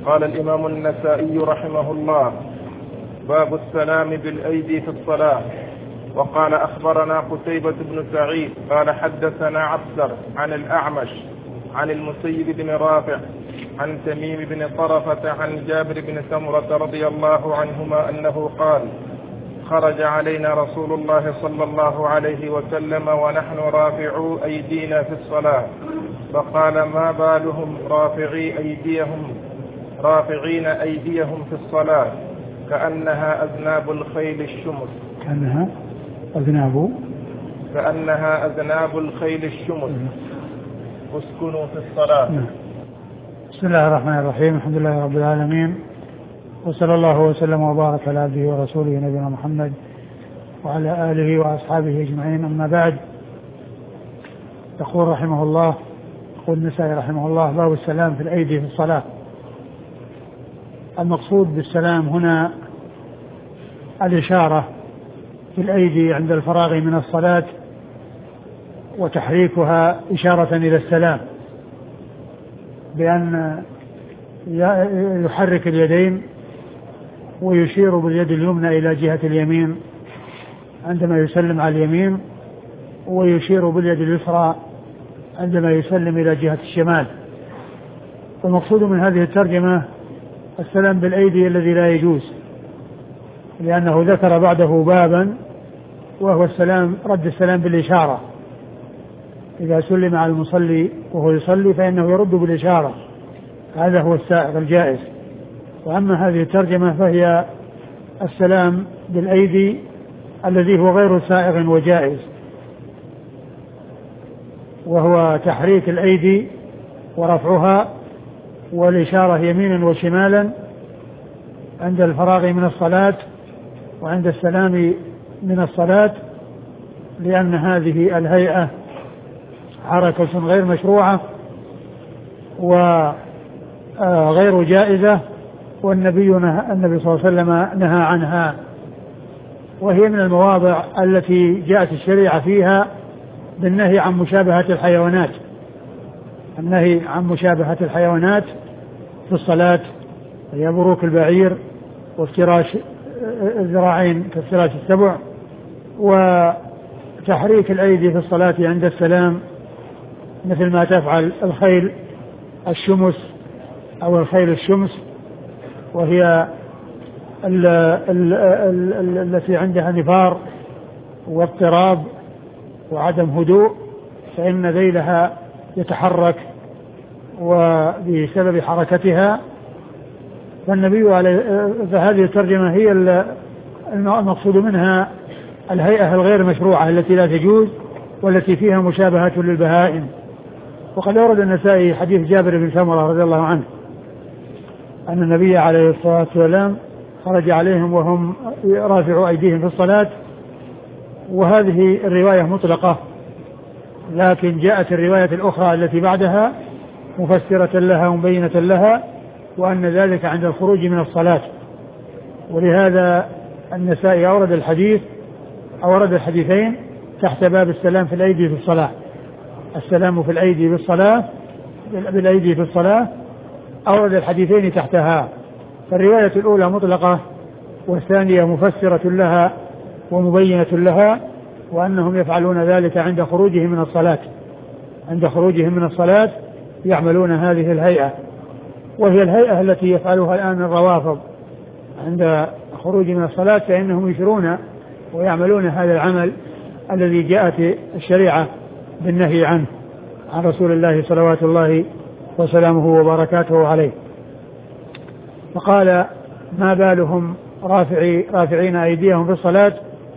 قال الإمام النسائي رحمه الله: باب السلام بالأيدي في الصلاة. وقال: أخبرنا قتيبة بن سعيد قال حدثنا عبسر عن الأعمش عن المسيب بن رافع عن تميم بن طرفة عن جابر بن سمرة رضي الله عنهما أنه قال: خرج علينا رسول الله صلى الله عليه وسلم ونحن رافعو أيدينا في الصلاة، فقال: ما بالهم رافعين أيديهم في الصلاة كأنها أذناب الخيل الشمس. كأنها أذناب الخيل الشمس. اسكنوا في الصلاة. بسم الله الرحمن الرحيم. الحمد لله رب العالمين، وصلى الله وسلم وبارك على عبده ورسوله نبينا محمد وعلى آله وأصحابه أجمعين. أما بعد، يقول رحمه الله، يقول النسائي رحمه الله: باب السلام في الأيدي في الصلاة. المقصود بالسلام هنا الإشارة في الأيدي عند الفراغ من الصلاة وتحريكها إشارة إلى السلام، بأن يحرك اليدين ويشير باليد اليمنى إلى جهة اليمين عندما يسلم على اليمين، ويشير باليد اليسرى عندما يسلم إلى جهة الشمال. والمقصود من هذه الترجمة السلام بالأيدي الذي لا يجوز، لأنه ذكر بعده بابا وهو السلام، رد السلام بالإشارة. إذا سلم على المصلي وهو يصلي فإنه يرد بالإشارة، هذا هو السائغ الجائز. وأما هذه الترجمة فهي السلام بالأيدي الذي هو غير سائغ وجائز، وهو تحريك الأيدي ورفعها والإشارة يمينا وشمالا عند الفراغ من الصلاة وعند السلام من الصلاة، لأن هذه الهيئة حركة غير مشروعة وغير جائزة، والنبي صلى الله عليه وسلم نهى عنها، وهي من المواضع التي جاءت الشريعة فيها بالنهي عن مشابهة الحيوانات، النهي عن مشابهة الحيوانات في الصلاة، هي بروك البعير وافتراش الذراعين كافتراش السبع، وتحريك الأيدي في الصلاة عند السلام مثل ما تفعل الخيل الشمس أو الخيل الشمس، وهي التي عندها نفار واضطراب وعدم هدوء، فإن ذيلها يتحرك وبسبب حركتها. فهذه الترجمة هي المقصود منها الهيئة الغير مشروعة التي لا تجوز والتي فيها مشابهة للبهائم. وقد أورد النسائي حديث جابر بن سمرة رضي الله عنه أن النبي عليه الصلاة والسلام خرج عليهم وهم رافعوا أيديهم في الصلاة، وهذه الرواية مطلقة، لكن جاءت الرواية الأخرى التي بعدها مفسرة لها ومبينة لها، وأن ذلك عند الخروج من الصلاة. ولهذا النسائي أورد الحديثين تحت باب السلام في الأيدي في الصلاة. السلام في الأيدي بالأيدي في الصلاة أورد الحديثين تحتها، فالرواية الأولى مطلقة والثانية مفسرة لها ومبينة لها، وأنهم يفعلون ذلك عند خروجهم من الصلاة، عند خروجهم من الصلاة يعملون هذه الهيئة، وهي الهيئة التي يفعلها الآن الروافض عند خروج من الصلاة، فإنهم يشرون ويعملون هذا العمل الذي جاءت الشريعة بالنهي عنه عن رسول الله صلوات الله وسلامه وبركاته عليه. فقال: ما بالهم رافعين أيديهم في الصلاة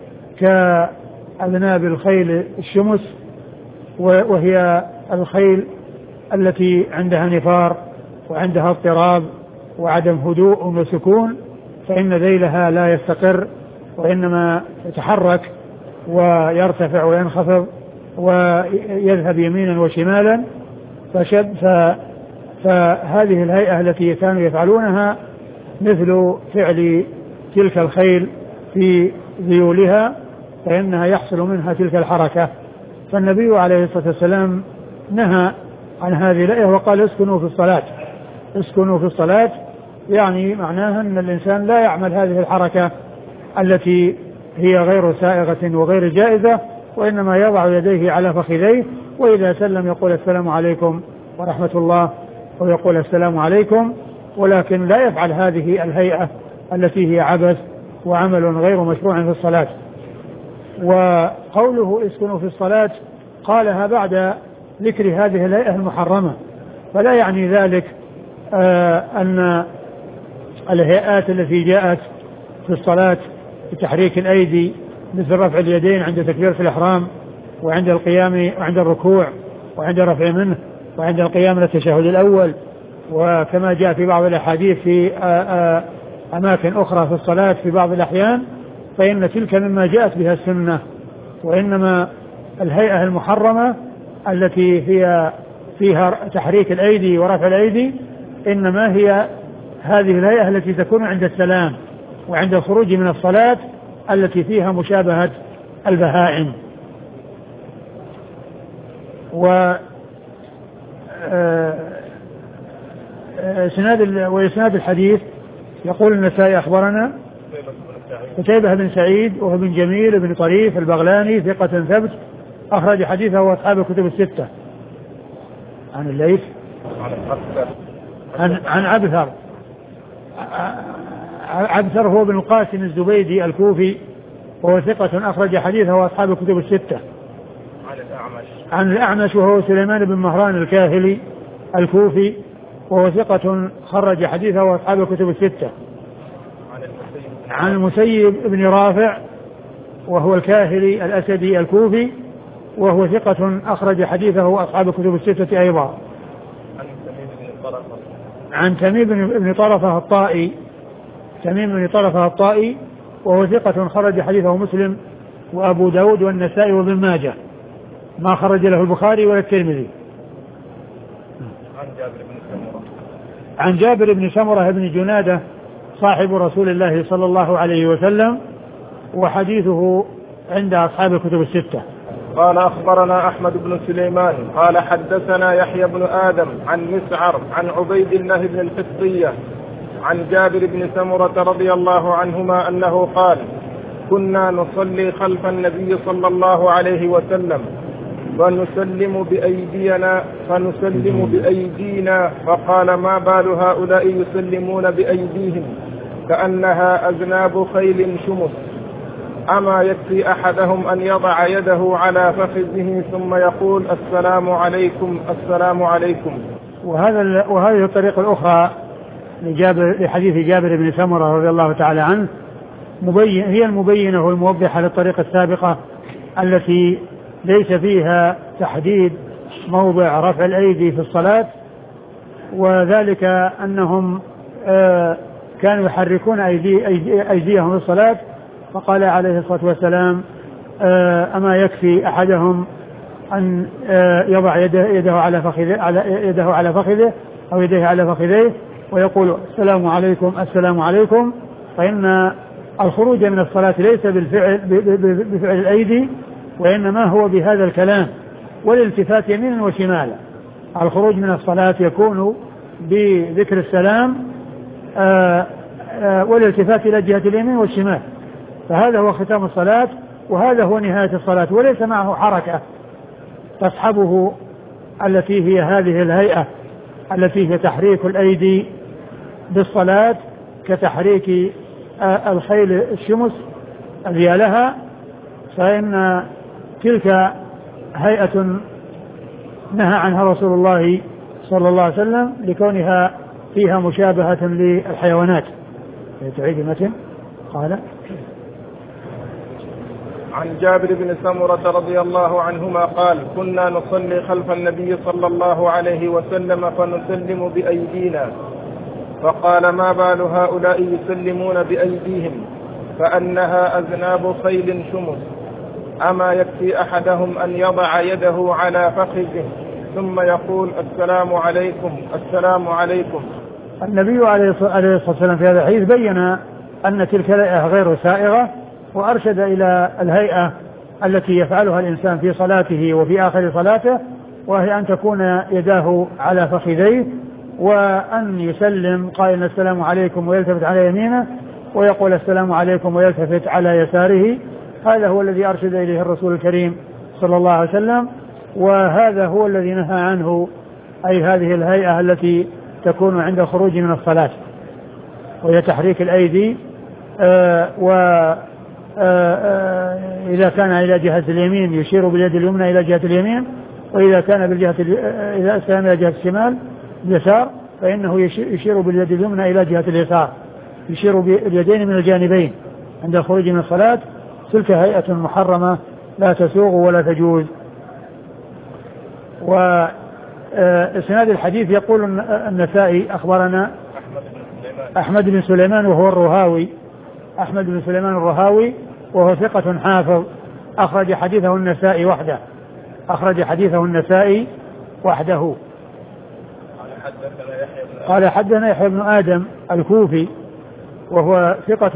كأذناب الخيل الشمس، وهي الخيل التي عندها نفار وعندها اضطراب وعدم هدوء وسكون، فإن ذيلها لا يستقر وإنما يتحرك ويرتفع وينخفض ويذهب يمينا وشمالا. فهذه الهيئة التي كانوا يفعلونها مثل فعل تلك الخيل في ذيولها، فإنها يحصل منها تلك الحركة. فالنبي عليه الصلاة والسلام نهى عن هذه الهيئة وقال: اسكنوا في الصلاة، اسكنوا في الصلاة، يعني معناها أن الإنسان لا يعمل هذه الحركة التي هي غير سائغة وغير جائزة، وإنما يضع يديه على فخذيه، وإذا سلم يقول السلام عليكم ورحمة الله، ويقول السلام عليكم، ولكن لا يفعل هذه الهيئة التي هي عبث وعمل غير مشروع في الصلاة. وقوله اسكنوا في الصلاة قالها بعد ذكر هذه الهيئة المحرمة، فلا يعني ذلك أن الهيئات التي جاءت في الصلاة بتحريك الأيدي مثل رفع اليدين عند تكبيرة الإحرام وعند القيام وعند الركوع وعند رفع منه وعند القيام للتشهد الأول، وكما جاء في بعض الأحاديث في أماكن أخرى في الصلاة في بعض الأحيان، فإن تلك مما جاءت بها السنة. وإنما الهيئة المحرمة التي هي فيها تحريك الأيدي ورفع الأيدي إنما هي هذه الهيئة التي تكون عند السلام وعند الخروج من الصلاة التي فيها مشابهة البهائم. وإسناد الحديث يقول النسائي أخبرنا قتيبة بن سعيد وهو بن جميل بن طريف البغلاني ثقة ثبت أخرج حديثه وأصحاب الكتب الستة. عن الليث عن عبثر. عبثر هو بن القاسم الزبيدي الكوفي وهو ثقة أخرج حديثه وأصحاب الكتب الستة. عن الأعمش وهو سليمان بن مهران الكاهلي الكوفي وهو ثقة خرج حديثه وأصحاب الكتب الستة. عن المسيب بن رافع وهو الكاهلي الأسدي الكوفي وهو ثقة أخرج حديثه وأصحاب الكتب الستة أيضا. عن تميم بن طرفة الطائي، تميم بن طرفة الطائي وهو ثقة خرج حديثه مسلم وأبو داود والنسائي وابن ماجه، ما خرج له البخاري ولا الترمذي. عن جابر بن سمرة بن جنادة صاحب رسول الله صلى الله عليه وسلم وحديثه عند أصحاب الكتب الستة. قال أخبرنا أحمد بن سليمان قال حدثنا يحيى بن آدم عن مسعر عن عبيد الله بن القسطية عن جابر بن سمرة رضي الله عنهما أنه قال كنا نصلي خلف النبي صلى الله عليه وسلم فنسلم بأيدينا فقال ما بال هؤلاء يسلمون بأيديهم كأنها أذناب خيل شمس أما يكفي أحدهم أن يضع يده على فخذه ثم يقول السلام عليكم السلام عليكم. وهذه الطريقة الأخرى لحديث جابر بن سمرة رضي الله تعالى عنه هي المبينة والموضحة للطريقة السابقة التي ليس فيها تحديد موضع رفع الأيدي في الصلاة، وذلك أنهم كانوا يحركون أيديهم في الصلاة، فقال عليه الصلاة والسلام أما يكفي أحدهم أن يضع يده على فخذه أو يديه على فخذيه ويقول السلام عليكم السلام عليكم، فإن الخروج من الصلاة ليس بفعل الأيدي وإنما هو بهذا الكلام والالتفات يمينا وشمالا. الخروج من الصلاة يكون بذكر السلام والالتفات إلى جهة اليمين والشمال، فهذا هو ختام الصلاة وهذا هو نهاية الصلاة، وليس معه حركة تصحبه التي هي هذه الهيئة التي هي تحريك الأيدي بالصلاة كتحريك الخيل الشمس أذيالها، فإن تلك هيئة نهى عنها رسول الله صلى الله عليه وسلم لكونها فيها مشابهة للحيوانات. تعيد المتن. قال عن جابر بن سمرة رضي الله عنهما قال كنا نصلي خلف النبي صلى الله عليه وسلم فنسلم بأيدينا فقال ما بال هؤلاء يسلمون بأيديهم فأنها أذناب خيل شمس أما يكفي أحدهم أن يضع يده على فخذه ثم يقول السلام عليكم السلام عليكم. النبي عليه الصلاة والسلام في هذا الحديث بين أن تلك الهيئة غير سائغة وأرشد إلى الهيئة التي يفعلها الإنسان في صلاته وفي آخر صلاته، وهي أن تكون يداه على فخذيه وأن يسلم قائلا السلام عليكم ويلتفت على يمينه ويقول السلام عليكم ويلتفت على يساره. هذا هو الذي أرشد إليه الرسول الكريم صلى الله عليه وسلم، وهذا هو الذي نهى عنه، أي هذه الهيئة التي تكون عند الخروج من الصلاة، وهي تحريك الأيدي إذا كان إلى جهة اليمين يشير باليد اليمنى إلى جهة اليمين، وإذا كان إذا كان إلى جهة الشمال اليسار فإنه يشير باليد اليمنى إلى جهة اليسار، يشير باليدين من الجانبين عند الخروج من الصلاة. تلك هيئة محرمة لا تسوغ ولا تجوز. وإسناد الحديث يقول النسائي أخبرنا أحمد بن سليمان وهو الرهاوي، أحمد بن سليمان الرهاوي وهو ثقة حافظ، أخرج حديثه النسائي وحده، أخرج حديثه النسائي وحده. قال حدثنا يحيى بن آدم الكوفي وهو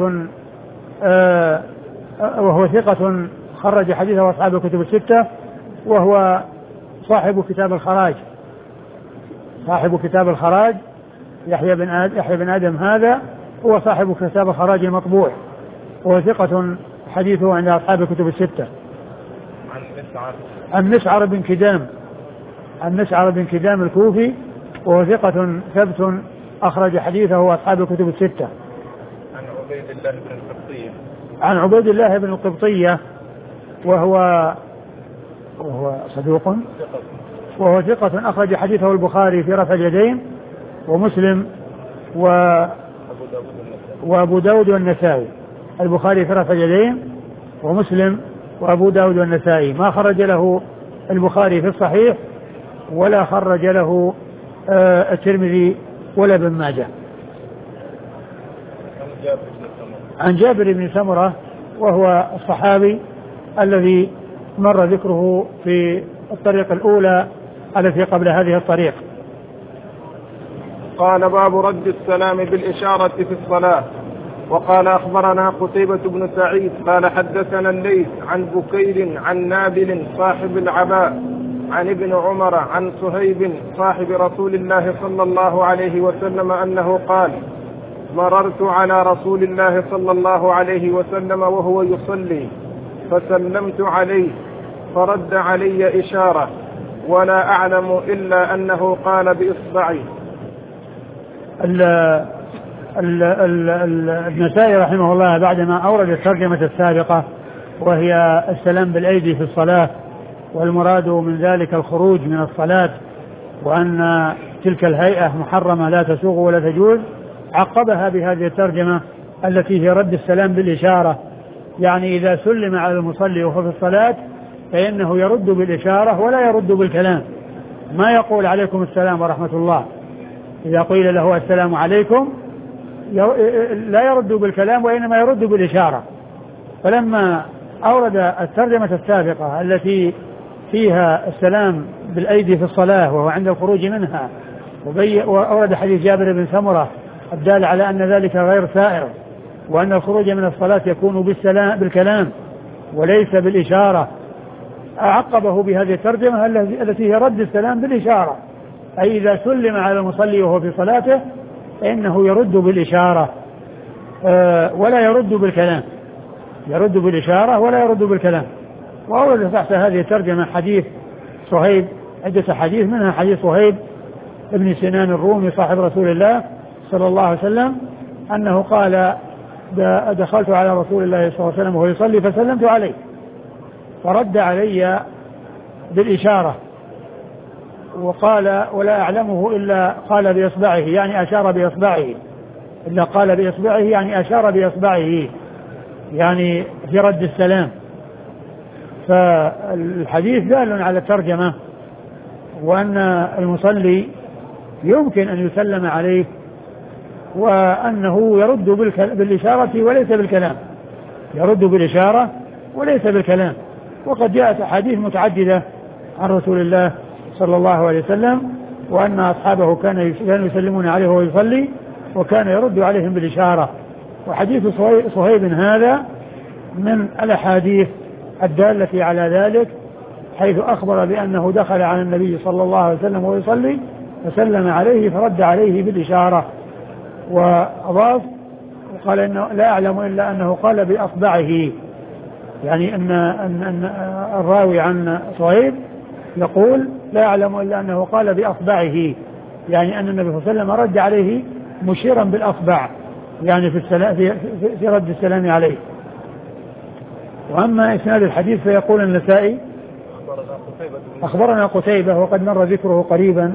ثقة خرج حديثه أصحاب الكتب الستة، وهو صاحب كتاب الخراج يحيى بن آدم هذا هو صاحب كتاب الخراج المطبوع، وهو ثقة حديثه عند أصحاب الكتب الستة. عن مسعر بن كدام الكوفي وهو ثقة ثبت أخرج حديثه أصحاب الكتب الستة. عن عبيد الله بن القبطية وهو صدوق، وهو ثقة أخرج حديثه البخاري في رفع اليدين ومسلم وأبو داود والنسائي. البخاري في رفع اليدين ومسلم وأبو داود والنسائي، ما خرج له البخاري في الصحيح ولا خرج له الترمذي ولا ابن ماجه. عن جابر بن سمرة وهو الصحابي الذي مر ذكره في الطريق الأولى التي قبل هذه الطريق. قال باب رد السلام بالإشارة في الصلاة. وقال أخبرنا قتيبة بن سعيد قال حدثنا الليث عن بكير عن نابل صاحب العباء عن ابن عمر عن صهيب صاحب رسول الله صلى الله عليه وسلم أنه قال مررت على رسول الله صلى الله عليه وسلم وهو يصلي فسلمت عليه فرد علي إشارة ولا أعلم إلا أنه قال بإصبعي. النسائي رحمه الله بعدما أورد الترجمة السابقة وهي السلام بالأيدي في الصلاة، والمراد من ذلك الخروج من الصلاة، وأن تلك الهيئة محرمة لا تسوغ ولا تجوز، عقبها بهذه الترجمة التي هي رد السلام بالإشارة، يعني إذا سلم على المصلي وهو في الصلاة فإنه يرد بالإشارة ولا يرد بالكلام، ما يقول عليكم السلام ورحمة الله. إذا قيل له السلام عليكم لا يرد بالكلام وإنما يرد بالإشارة. فلما أورد الترجمة السابقة التي فيها السلام بالأيدي في الصلاة وهو عند الخروج منها، وأورد حديث جابر بن سمرة الدال على أن ذلك غير سائر، وأن الخروج من الصلاة يكون بالكلام وليس بالإشارة، أعقبه بهذه الترجمة التي هي رد السلام بالإشارة، أي إذا سلم على المصلي وهو في صلاته فإنه يرد بالإشارة ولا يرد بالكلام، يرد بالإشارة ولا يرد بالكلام. وأورد تحت هذه الترجمة حديث صهيب، عدة حديث، منها حديث صهيب ابن سنان الرومي صاحب رسول الله صلى الله عليه وسلم أنه قال دخلت على رسول الله صلى الله عليه وسلم وهو يصلي فسلمت عليه فرد علي بالإشارة، وقال ولا أعلمه إلا قال بإصبعه، يعني أشار بإصبعه، إلا قال بإصبعه يعني أشار بإصبعه، يعني في رد السلام. فالحديث دال على الترجمة، وأن المصلي يمكن أن يسلم عليه وأنه يرد بالإشارة وليس بالكلام، يرد بالإشارة وليس بالكلام. وقد جاءت أحاديث متعددة عن رسول الله صلى الله عليه وسلم وأن أصحابه كانوا يسلمون عليه وهو يصلي وكان يرد عليهم بالإشارة. وحديث صهيب هذا من الأحاديث الدالة على ذلك، حيث أخبر بأنه دخل على النبي صلى الله عليه وسلم وهو يصلي فسلم عليه فرد عليه بالإشارة. وأضاف وقال إنه لا أعلم إلا أنه قال بأصبعه، يعني أن الراوي عن صهيب يقول لا أعلم إلا أنه قال بأصبعه، يعني أن النبي صلى الله عليه وسلم رد عليه مشيرا بالأصبع، يعني في رد السلام عليه. وأما إسناد الحديث فيقول النسائي أخبرنا قتيبة وقد مر ذكره قريبا.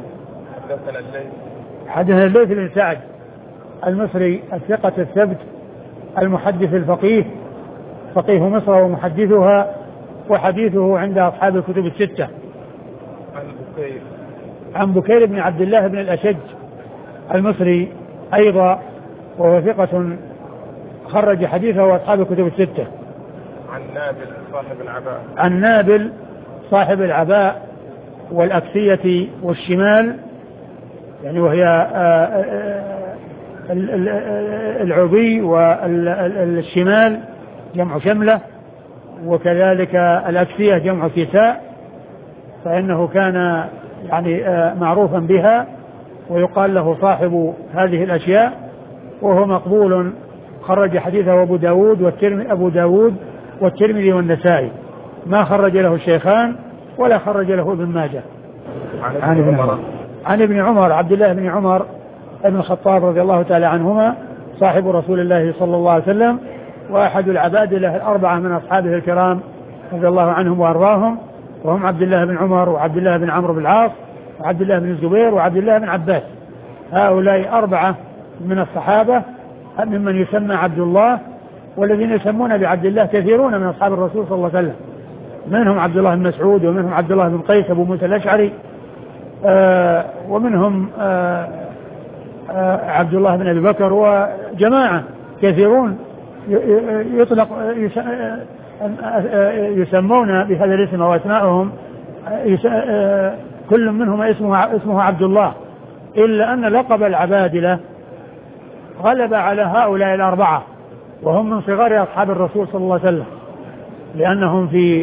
حدثنا الليث بن سعد المصري الثقة الثبت المحدث الفقيه، فقيه مصر ومحدثها، وحديثه عند أصحاب الكتب الستة. عن بكير بن عبد الله بن الأشج المصري أيضا، وهو ثقة خرج حديثه أصحاب الكتب الستة. عن نابل صاحب العباء والأكسية والشمال، يعني وهي العبي والشمال جمع شملة، وكذلك الأكسية جمع كساء، فإنه كان يعني معروفا بها ويقال له صاحب هذه الأشياء، وهو مقبول خرج حديثه أبو داود والترمذي والنسائي، ما خرج له الشيخان ولا خرج له ابن ماجه. عن ابن عمر عبد الله بن عمر ابن الخطاب رضي الله تعالى عنهما صاحب رسول الله صلى الله عليه وسلم، وأحد العبادلة الأربعة من أصحابه الكرام رضي الله عنهم وأرضاهم، وهم عبد الله بن عمر وعبد الله بن عمرو بن العاص وعبد الله بن الزبير وعبد الله بن عباس. هؤلاء أربعة من الصحابة ممن يسمى عبد الله، والذين يسمون بعبد الله كثيرون من أصحاب الرسول صلى الله عليه وسلم، منهم عبد الله بن مسعود، ومنهم عبد الله بن قيس أبو موسى الأشعري، ومنهم عبد الله بن أبي بكر، وجماعة كثيرون يسمون بهذا الاسم وأسماءهم كل منهم اسمه عبد الله، إلا أن لقب العبادلة غلب على هؤلاء الأربعة، وهم من صغار أصحاب الرسول صلى الله عليه وسلم، لأنهم في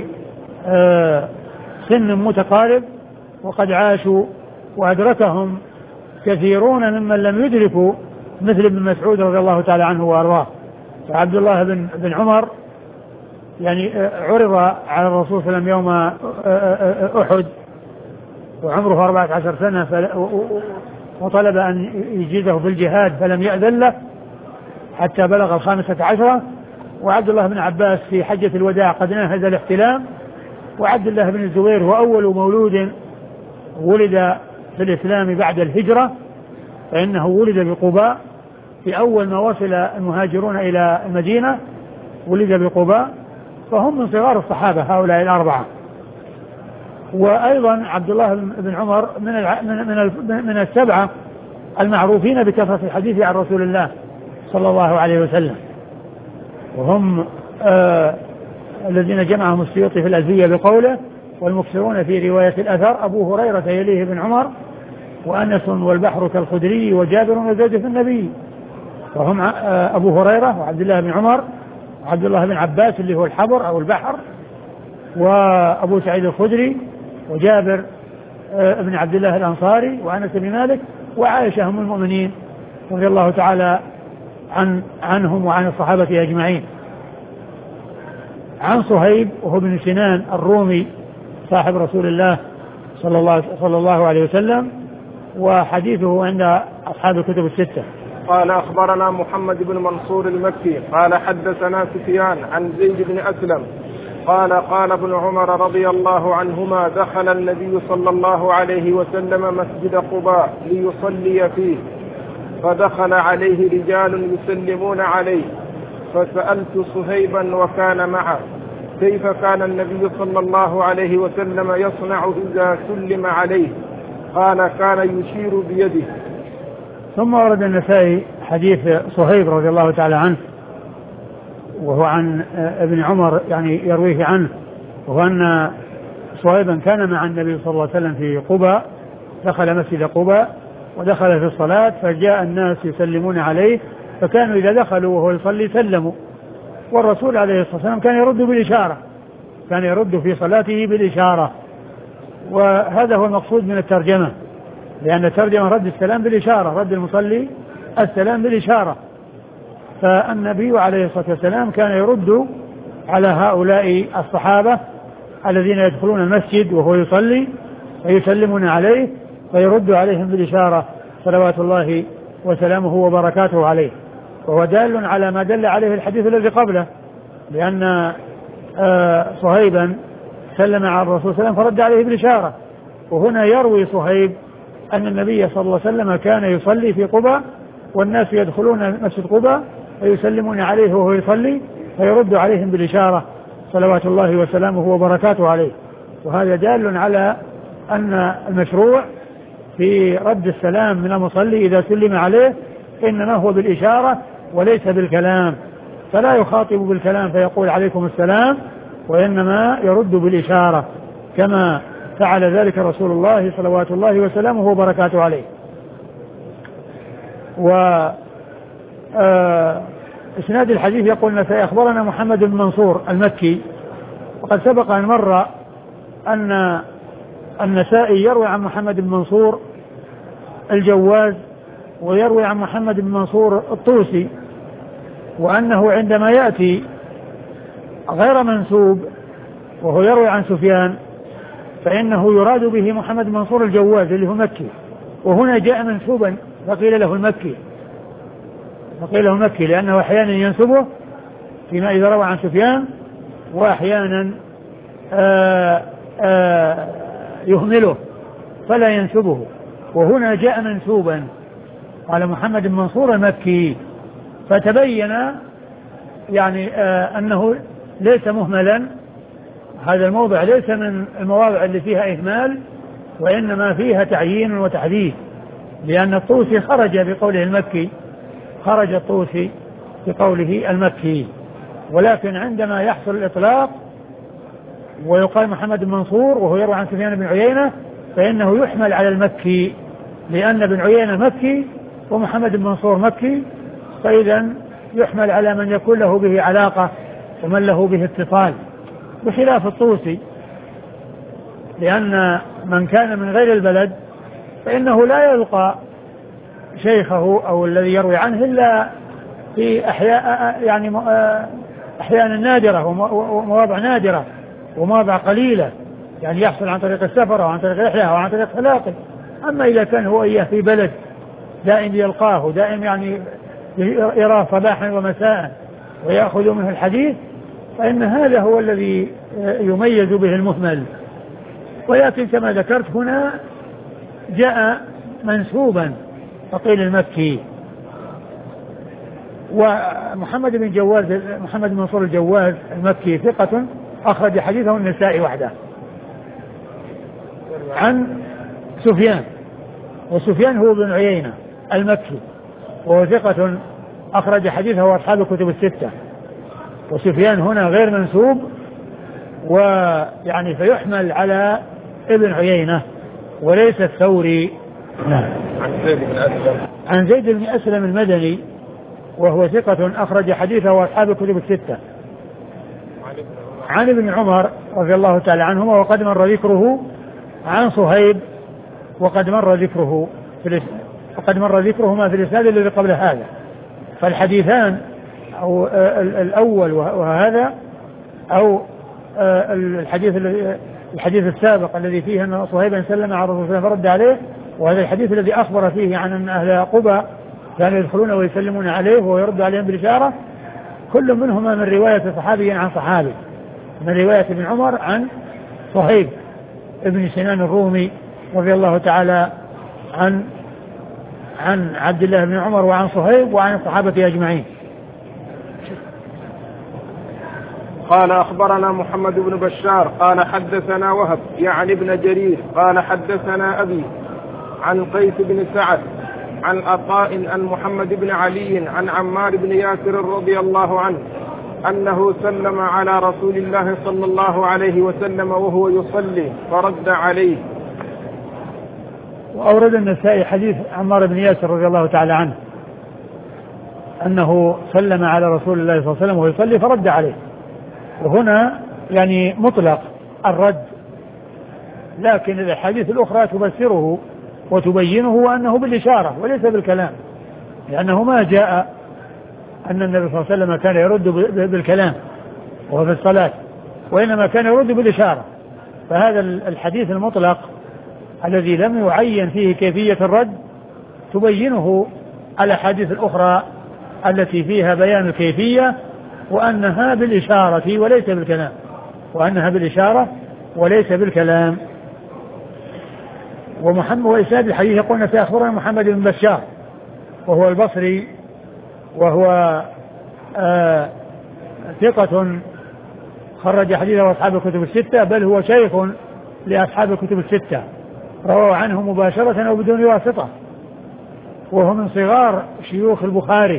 سن متقارب وقد عاشوا، وأدركهم كثيرون ممن لم يدركوا مثل ابن مسعود رضي الله تعالى عنه وأرضاه. فعبد الله بن عمر يعني عرض على الرسول صلى الله عليه وسلم يوم أحد وعمره 14 سنة، وطلب أن يجيزه في الجهاد فلم يأذن له حتى بلغ 15. وعبد الله بن عباس في حجة الوداع قد ناهز الاحتلام. وعبد الله بن الزبير هو أول مولود ولد في الإسلام بعد الهجرة، فإنه ولد بقباء في أول ما وصل المهاجرون إلى المدينة، ولد بقباء، فهم من صغار الصحابة هؤلاء الأربعة. وأيضا عبد الله بن عمر من السبعة المعروفين بكثرة الحديث عن رسول الله صلى الله عليه وسلم، وهم الذين جمعهم السيوطي في الألفية بقوله: والمكثرون في رواية الأثر أبو هريرة يليه بن عمر، وأنس والبحر كالخدري وجابر وزيد في النبي. وهم أبو هريرة وعبد الله بن عمر وعبد الله بن عباس اللي هو الحبر أو البحر، وأبو سعيد الخدري، وجابر بن عبد الله الأنصاري، وأنس بن مالك، وعائشة هم المؤمنين رضي الله تعالى عنهم وعن الصحابة أجمعين. عن صهيب وهو بن سنان الرومي صاحب رسول الله صلى الله عليه وسلم، وحديثه عند أصحاب الكتب الستة. قال أخبرنا محمد بن منصور المكي قال حدثنا سفيان عن زيد بن أسلم قال قال ابن عمر رضي الله عنهما: دخل النبي صلى الله عليه وسلم مسجد قباء ليصلي فيه، فدخل عليه رجال يسلمون عليه، فسألت صهيبا وكان معه: كيف كان النبي صلى الله عليه وسلم يصنع إذا سلم عليه؟ قال: كان يشير بيده. ثم ورد النسائي حديث صهيب رضي الله تعالى عنه، وهو عن ابن عمر يعني يرويه عنه، وهو أن صهيبا كان مع النبي صلى الله عليه وسلم في قباء، دخل مسجد قباء ودخل في الصلاة، فجاء الناس يسلمون عليه، فكانوا إذا دخلوا وهو يصلي سلموا، والرسول عليه الصلاة والسلام كان يرد بالإشارة، كان يرد في صلاته بالإشارة. وهذا هو المقصود من الترجمة، لأن الترجمة رد السلام بالإشارة، رد المصلي السلام بالإشارة. فالنبي عليه الصلاة والسلام كان يرد على هؤلاء الصحابة الذين يدخلون المسجد وهو يصلي ويسلمون عليه، فيرد عليهم بالإشارة صلوات الله وسلامه وبركاته عليه. وهو دال على ما دل عليه الحديث الذي قبله، لأن صهيبا سلم على الرسول صلى الله عليه وسلم فرد عليه بالإشارة. وهنا يروي صهيب أن النبي صلى الله عليه وسلم كان يصلي في قباء والناس يدخلون مسجد قباء فيسلمون عليه وهو يصلي فيرد عليهم بالإشارة صلوات الله وسلامه وبركاته عليه. وهذا دال على أن المشروع في رد السلام من المصلي إذا سلم عليه إنما هو بالإشارة وليس بالكلام، فلا يخاطب بالكلام فيقول عليكم السلام، وإنما يرد بالإشارة كما فعل ذلك رسول الله صلوات الله وسلامه وبركاته عليه. إسناد الحديث يقول أخبرنا محمد بن منصور المكي، وقد سبق أن مر أن النسائي يروي عن محمد بن منصور الجواز ويروي عن محمد بن منصور الطوسي، وأنه عندما يأتي غير منسوب وهو يروي عن سفيان فإنه يراد به محمد بن منصور الجواز اللي هو مكي، وهنا جاء منسوبا فقيل له المكي لأنه أحيانا ينسبه فيما إذا روى عن سفيان، وأحيانا يهمله فلا ينسبه، وهنا جاء منسوبا على محمد بن منصور المكي، فتبين يعني أنه ليس مهملا، هذا الموضع ليس من المواضع اللي فيها إهمال، وإنما فيها تعيين وتحديد، لأن الطوسي خرج بقوله المكي، خرج الطوسي بقوله المكي. ولكن عندما يحصل الإطلاق ويقال محمد بن منصور وهو يروي عن سفيان بن عيينة فإنه يحمل على المكي، لأن ابن عيينة مكي ومحمد بن منصور مكي، فإذا يحمل على من يكون له به علاقة ومن له به اتصال، بخلاف الطوسي، لأن من كان من غير البلد فإنه لا يلقى شيخه أو الذي يروي عنه إلا في أحيانا نادرة ومواضع نادرة ومواضع قليلة، يعني يحصل عن طريق السفر أو عن طريق رحلة أو عن طريق خلاقه. أما إذا كان هو إياه في بلد دائم يلقاه دائم يعني يراه صباحا ومساء ويأخذ منه الحديث، فإن هذا هو الذي يميز به المهمل. ولكن كما ذكرت هنا جاء منسوبا فقيل المكي. ومحمد بن جواز محمد بن منصور الجواز المكي ثقة أخرج حديثه النسائي وحده عن سفيان، وسفيان هو بن عيينة المكي وهو ثقة أخرج حديثه أصحاب الكتب الستة. وسفيان هنا غير منسوب، ويعني فيحمل على ابن عيينة وليس الثوري. نعم. عن زيد بن أسلم المدني وهو ثقة أخرج حديثه أصحاب الكتب الستة. عن ابن عمر رضي الله تعالى عنهما، وقد مر ذكره عن صهيب، وقد مر ذكرهما في الإسناد الذي قبل هذا. فالحديثان أو الأول وهذا أو الحديث السابق الذي فيه أن صهيبا سلم على الرسول صلى الله عليه وسلم فرد عليه، وهذا الحديث الذي أخبر فيه عن أن أهل قباء كانوا يدخلون ويسلمون عليه وهو يرد عليهم بالإشارة، كل منهما من رواية صحابي عن صحابي، من رواية ابن عمر عن صهيب ابن سنان الرومي رضي الله تعالى عن عبد الله بن عمر وعن صهيب وعن الصحابة أجمعين. قال أخبرنا محمد بن بشار قال حدثنا وهب يعني ابن جرير قال حدثنا أبي عن قيس بن سعد عن عطاء عن محمد بن علي عن عمار بن ياسر رضي الله عنه أنه سلم على رسول الله صلى الله عليه وسلم وهو يصلي فرد عليه. وأورد النسائي حديث عمار بن ياسر رضي الله تعالى عنه أنه سلم على رسول الله صلى الله عليه وسلم وهو يصلي فرد عليه، وهنا يعني مطلق الرد، لكن الأحاديث الأخرى تبصره وتبينه أنه بالإشارة وليس بالكلام، لأنه ما جاء أن النبي صلى الله عليه وسلم كان يرد بالكلام وهو في الصلاة، وإنما كان يرد بالإشارة. فهذا الحديث المطلق الذي لم يعين فيه كيفية الرد تبينه الأحاديث الأخرى التي فيها بيان الكيفية، وأنها بالإشارة وليس بالكلام، وأنها بالإشارة وليس بالكلام. وإسناد الحديث يقولون سيخبرنا محمد بن بشار وهو البصري، وهو ثقة خرج حديثه أصحاب الكتب الستة، بل هو شيخ لأصحاب الكتب الستة، رواه عنه مباشرة أو بدون واسطة، وهو من صغار شيوخ البخاري،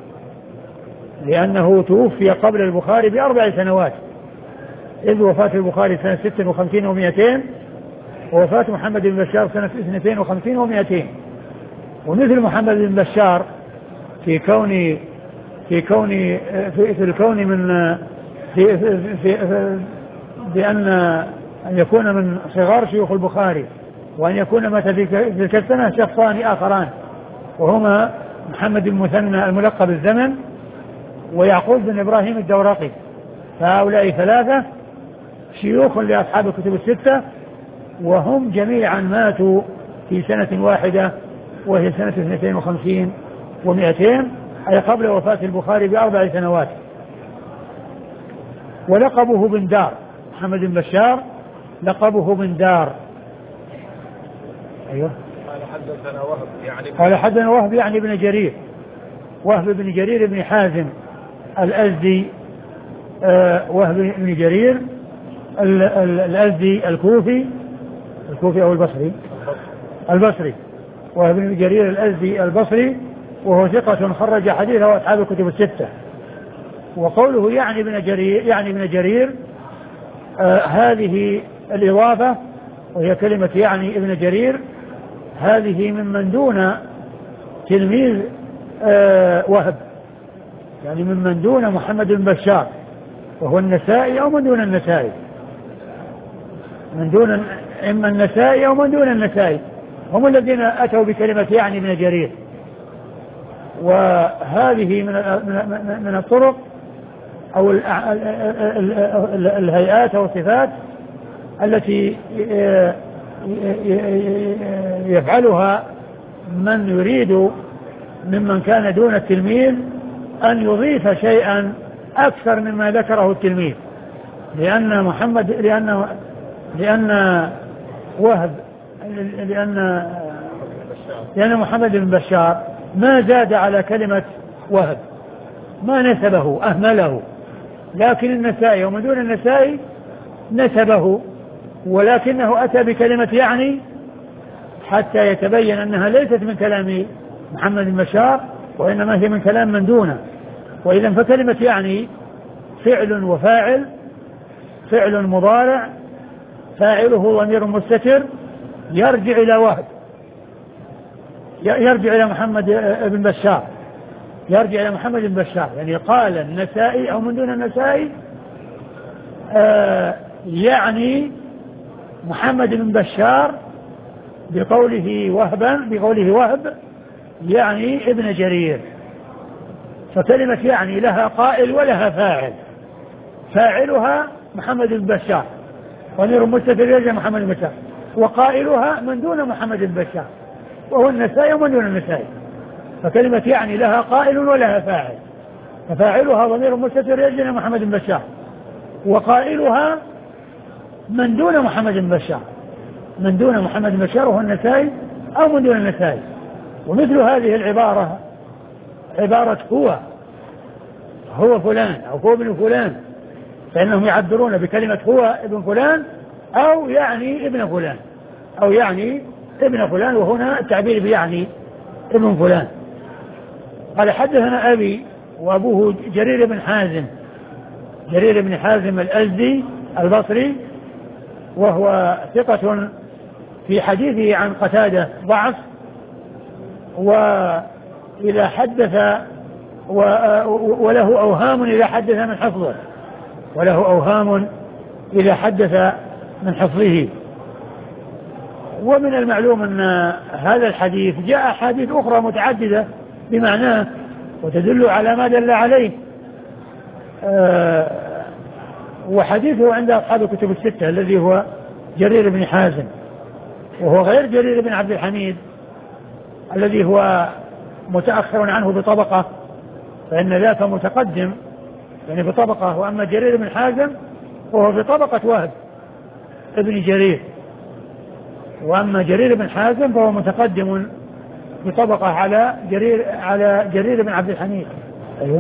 لأنه توفي قبل البخاري ب4 سنوات، إذ وفاة البخاري سنة 56 و200، ووفاة محمد بن بشار سنة 52 و200. ومثل محمد بن بشار في الكون من بأن يكون من صغار شيوخ البخاري، وأن يكون مات في تلك السنة شخصان آخران، وهما محمد بن مثنى الملقب بالزمن، ويعقوب بن إبراهيم الدورقي. فهؤلاء 3 شيوخ لأصحاب الكتب الستة، وهم جميعا ماتوا في سنة واحدة وهي سنة 52 و200، أي قبل وفاة البخاري ب4 سنوات. ولقبه بن دار، محمد بن بشار لقبه بن دار. أيوه. قال حدثنا وهب يعني بن جرير، وهب بن جرير بن حازم الأزدي، وهب بن جرير الأزدي الكوفي أو البصري، وهب بن جرير الأزدي البصري، وهو ثقة خرج حديثه أصحاب الكتب الستة. وقوله يعني ابن جرير هذه الإضافة، وهي كلمة يعني ابن جرير، هذه ممن دون تلميذ وهب، يعني ممن دون محمد بن بشار وهو النسائي أو من دون النسائي، إما النسائي أو من دون النسائي، هم الذين أتوا بكلمة يعني ابن جرير. وهذه من الطرق أو الهيئات أو الصفات التي يفعلها من يريد ممن كان دون التلميذ أن يضيف شيئا أكثر مما ذكره التلميذ، لأن محمد بن بشار ما زاد على كلمة وهب، ما نسبه، أهمله، لكن النسائي ومن دون النسائي نسبه، ولكنه أتى بكلمة يعني حتى يتبين أنها ليست من كلام محمد بن بشار، وإنما هي من كلام من دونه. وإذا فكلمة يعني فعل وفاعل، فعل مضارع فاعله ضمير مستتر يرجع إلى وهب، يرجع إلى محمد بن بشار، يرجع إلى محمد بن بشار. يعني قال النسائي أو من دون النسائي يعني محمد بن بشار بقوله وهب يعني ابن جرير. فكلمة يعني لها قائل ولها فاعل، فاعلها محمد بن بشار ضمير مستتر يرجع محمد بن بشار، وقائلها من دون محمد بن بشار وهو النسائي ومن دون النسائي. فكلمة يعني لها قائل ولها فاعل، ففاعلها ضمير مستتر يرجع محمد بن بشار، وقائلها من دون محمد بن بشار، من دون محمد بن بشار وهو النسائي أو من دون النسائي. ومثل هذه العبارة عبارة هو فلان أو هو ابن فلان، فإنهم يعبرون بكلمة هو ابن فلان أو يعني ابن فلان أو يعني ابن فلان، وهنا التعبير بيعني ابن فلان. قال حدثنا أبي وأبوه جرير بن حازم الأزدي البصري، وهو ثقة في حديثه عن قتادة ضعف، وإذا حدث وله أوهام إذا حدث من حفظه، وله أوهام إذا حدث من حفظه. ومن المعلوم أن هذا الحديث جاء أحاديث أخرى متعددة بمعناه وتدل على ما دل عليه. وحديثه عند أصحاب الكتب الستة الذي هو جرير بن حازم، وهو غير جرير بن عبد الحميد الذي هو متأخر عنه بطبقة، فإن ذاك متقدم يعني بطبقة، وأما جرير بن حازم وهو بطبقة وهب ابن جرير، وأما جرير بن حازم فهو متقدم بطبقة على جرير بن عبد الحميد. أيوه.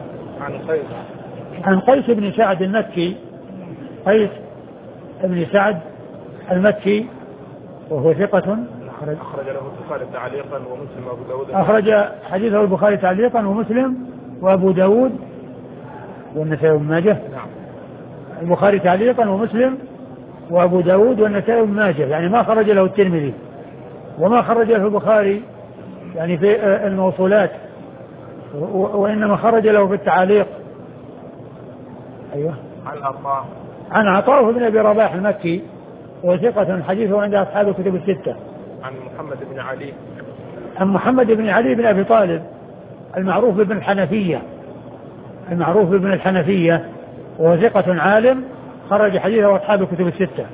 عن قيس بن سعد المكي، قيس بن سعد المكي وهو ثقة أخرج له البخاري تعليقا ومسلم وأبو داود. أخرج حديثه البخاري تعليقا ومسلم وأبو داود والنسائي وابن ماجه. نعم. البخاري تعليقا ومسلم وأبو داود والنسائي وابن ماجه، يعني ما خرج له الترمذي وما خرج له البخاري يعني في الموصولات، وإنما خرج له في التعاليق. أيوه. عن عطاء بن أبي رباح المكي وثقة حديثه عند أصحاب الكتب الستة. عن محمد بن علي. عن محمد بن علي بن أبي طالب المعروف بابن الحنفية، المعروف بابن الحنفية، وهو ثقة عالم خرج حديثه أصحاب الكتب الستة.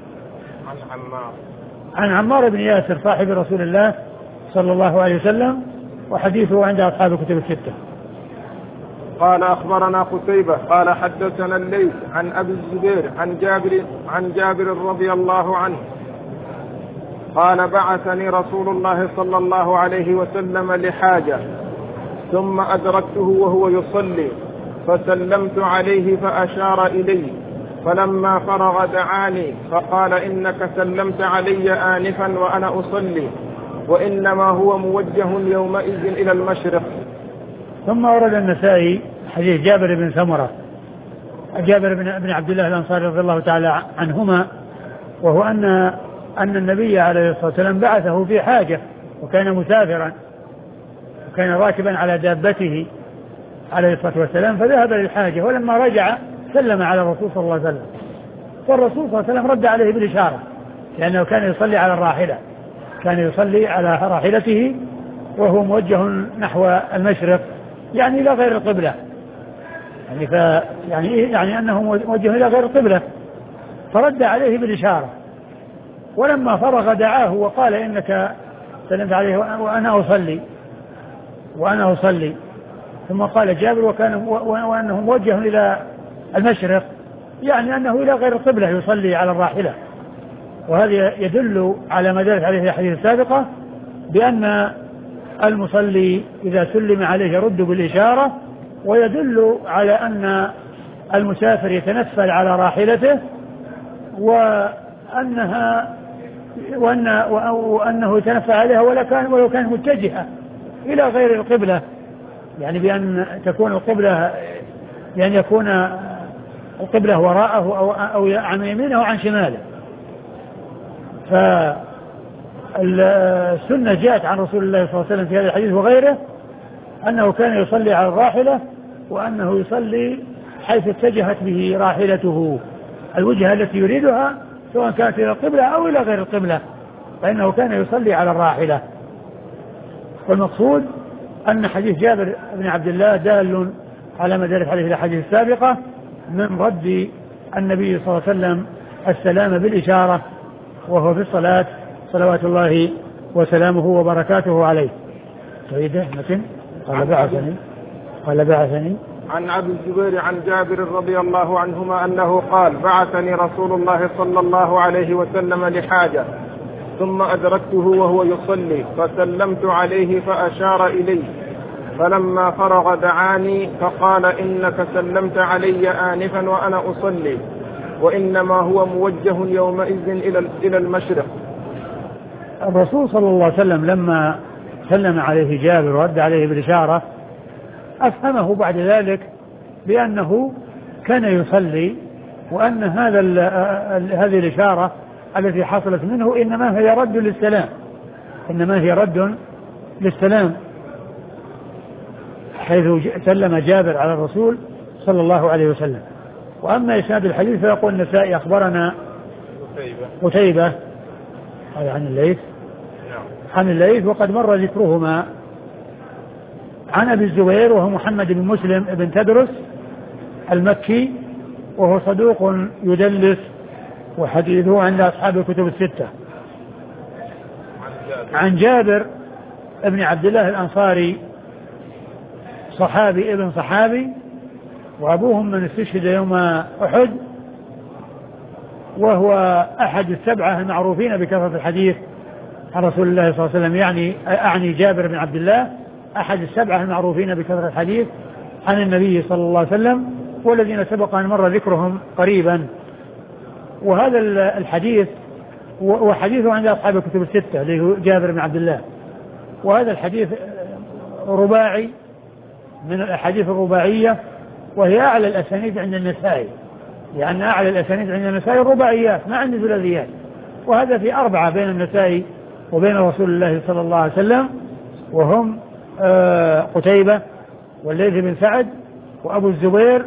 عن عمار بن ياسر صاحب رسول الله صلى الله عليه وسلم، وحديثه عند أصحاب الكتب الستة. قال أخبرنا قتيبة قال حدثنا الليث عن أبي الزبير عن جابر رضي الله عنه قال بعثني رسول الله صلى الله عليه وسلم لحاجة ثم أدركته وهو يصلي فسلمت عليه فأشار إلي، فلما فرغ دعاني فقال إنك سلمت علي آنفا وأنا أصلي وإنما هو موجه يومئذ إلى المشرق. ثم ورد النسائي حديث جابر بن سمرة، جابر بن عبد الله الأنصاري رضي الله تعالى عنهما، وهو أن النبي عليه الصلاة والسلام بعثه في حاجة، وكان مسافرا وكان راكبا على دابته عليه الصلاة والسلام، فذهب للحاجة، ولما رجع سلم على الرسول صلى الله عليه وسلم، فالرسول صلى الله عليه وسلم رد عليه بالإشارة، لأنه كان يصلي على الراحلة، كان يصلي على راحلته وهو موجه نحو المشرق، يعني إلى غير القبلة، يعني أنه موجه إلى غير القبلة، فرد عليه بالإشارة. ولما فرغ دعاه وقال إنك سلمت عليه وأنا أصلي، ثم قال جابر وأنه موجه إلى المشرق، يعني أنه إلى غير القبلة يصلي على الراحلة. وهذا يدل على ما دلت عليه الحديث السابقة بأن المصلي إذا سلم عليه يرد بالإشارة، ويدل على أن المسافر يتنفل على راحلته وأنه يتنفل عليها ولو كان متجهة إلى غير القبلة، يعني بأن تكون القبلة، يعني يكون القبلة وراءه أو عن يمينه أو عن شماله. فالسنة جاءت عن رسول الله صلى الله عليه وسلم في هذا الحديث وغيره أنه كان يصلي على الراحلة، وأنه يصلي حيث اتجهت به راحلته، الوجهة التي يريدها سواء كانت إلى القبلة أو إلى غير القبلة، فإنه كان يصلي على الراحلة. والمقصود أن حديث جابر بن عبد الله دال على ما دلت عليه الأحاديث السابقة من رد النبي صلى الله عليه وسلم السلام بالإشارة وهو في الصلاة صلوات الله وسلامه وبركاته عليه. سيده مثل قال بعثني عن عبد الزبير عن جابر رضي الله عنهما أنه قال بعثني رسول الله صلى الله عليه وسلم لحاجة ثم أدركته وهو يصلي فسلمت عليه فأشار إلي، فلما فرغ دعاني فقال إنك سلمت علي آنفا وأنا أصلي وإنما هو موجه يومئذ إلى المشرق. الرسول صلى الله عليه وسلم لما سلم عليه جابر ورد عليه بالإشارة أفهمه بعد ذلك بأنه كان يصلي، وأن هذه الإشارة التي حصلت منه إنما هي رد للسلام، حيث سلم جابر على الرسول صلى الله عليه وسلم. وأما إسناد الحديث فيقول النسائي أخبرنا قتيبة عن الليث. نعم. عن الليث وقد مر ذكرهما. عن أبي الزبير وهو محمد بن مسلم بن تدرس المكي وهو صدوق يدلس وحديثه عند أصحاب الكتب الستة. عن جابر ابن عبد الله الأنصاري صحابي ابن صحابي وأبوهم من استشهد يوم أحد وهو أحد السبعة المعروفين بكثرة الحديث عن رسول الله صلى الله عليه وسلم. أعني جابر بن عبد الله أحد السبعة المعروفين بكثرة الحديث عن النبي صلى الله عليه وسلم والذين سبق أن مر ذكرهم قريبا. وهذا الحديث وحديثه عند أصحاب الكتب الستة اللي هو جابر بن عبد الله. وهذا الحديث رباعي من الأحاديث الرباعية وهي أعلى الأسانيد عند النسائي لأن أعلى الأسانيد عند النسائي الرباعيات ما عند ثلاثيات وهذا في 4 بين النسائي وبين رسول الله صلى الله عليه وسلم وهم قتيبة والليث بن سعد وأبو الزبير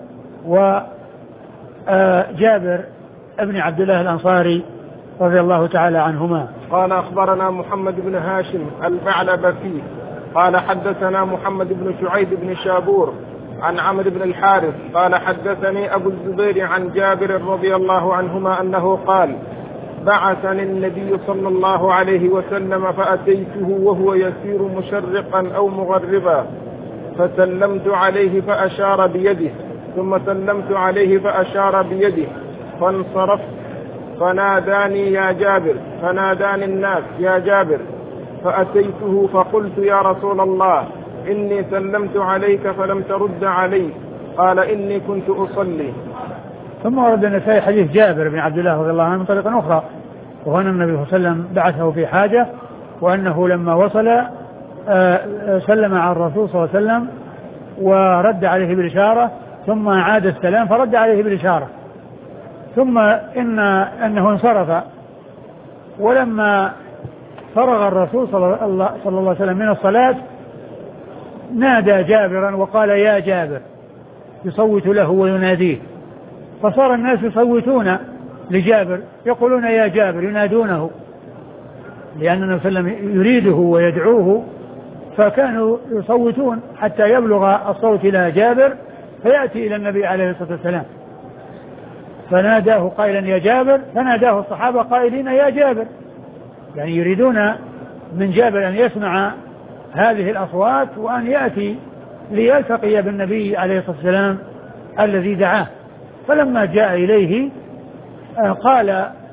وجابر ابن عبد الله الأنصاري رضي الله تعالى عنهما. قال أخبرنا محمد بن هاشم البعلبكي قال حدثنا محمد بن شعيب بن شابور عن عمرو بن الحارث قال حدثني أبو الزبير عن جابر رضي الله عنهما أنه قال بعثني النبي صلى الله عليه وسلم فأتيته وهو يسير مشرقا أو مغربا فسلمت عليه فأشار بيده ثم سلمت عليه فأشار بيده فانصرفت فناداني يا جابر فناداني الناس يا جابر فأتيته فقلت يا رسول الله إني سلمت عليك فلم ترد علي قال إني كنت أصلي. ثم ورد النسائي حديث جابر بن عبد الله رضي الله عنه من طريقة أخرى وهو أن النبي صلى الله عليه وسلم بعثه في حاجة وأنه لما وصل سلم على الرسول صلى الله عليه وسلم ورد عليه بالإشارة ثم عاد السلام فرد عليه بالإشارة ثم أنه انصرف ولما فرغ الرسول صلى الله عليه وسلم من الصلاة نادى جابرا وقال يا جابر يصوت له ويناديه فصار الناس يصوتون لجابر يقولون يا جابر ينادونه لأن النبي صلى الله عليه وسلم يريده ويدعوه فكانوا يصوتون حتى يبلغ الصوت إلى جابر فيأتي إلى النبي عليه الصلاة والسلام فناداه قائلا يا جابر فناداه الصحابة قائلين يا جابر يعني يريدون من جابر أن يسمع هذه الأصوات وأن يأتي ليلتقي بالنبي عليه الصلاة والسلام الذي دعاه. فلما جاء إليه قال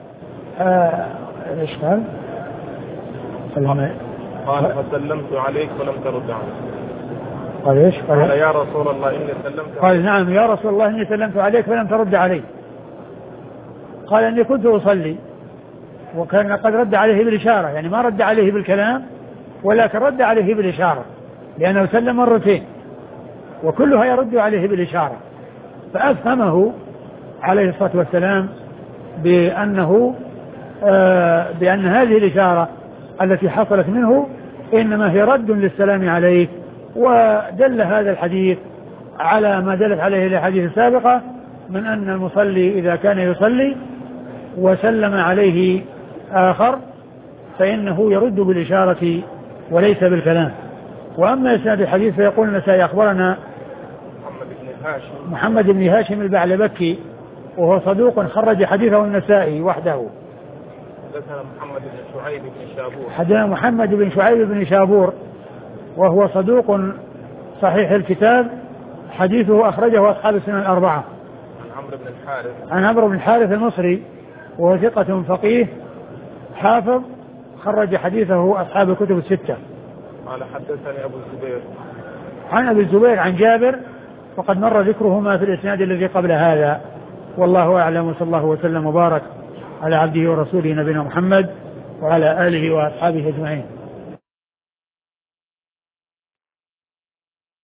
ايش قال؟ قال فسلمت عليك ولم ترد علي. قال ايش؟ قال يا رسول الله إني سلمت عليك. قال نعم يا رسول الله إني سلمت عليك فلم ترد علي. قال إني كنت أصلي وكان قد رد عليه بالإشارة يعني ما رد عليه بالكلام ولكن رد عليه بالإشارة لأنه سلم مرتين وكلها يرد عليه بالإشارة فأفهمه عليه الصلاة والسلام بأن هذه الإشارة التي حصلت منه إنما هي رد للسلام عليه. ودل هذا الحديث على ما دلت عليه الأحاديث السابقة من أن المصلي إذا كان يصلي وسلم عليه آخر فإنه يرد بالإشارة وليس بالكلام. وأما إسناد الحديث فيقول النسائي أخبرنا محمد بن هاشم البعلبكي وهو صدوق خرج حديثه النسائي وحده. حدثنا محمد بن شعيب بن شابور وهو صدوق صحيح الكتاب حديثه أخرجه أصحاب السنن الأربعة. عن عمرو بن الحارث المصري وهو ثقة فقيه حافظ خرج حديثه أصحاب الكتب الستة. قال حدثني أبو الزبير عن أبي الزبير عن جابر وقد مر ذكرهما في الإسناد الذي قبل هذا. والله أعلم وصلى الله وسلم وبارك على عبده ورسوله نبينا محمد وعلى آله وأصحابه أجمعين.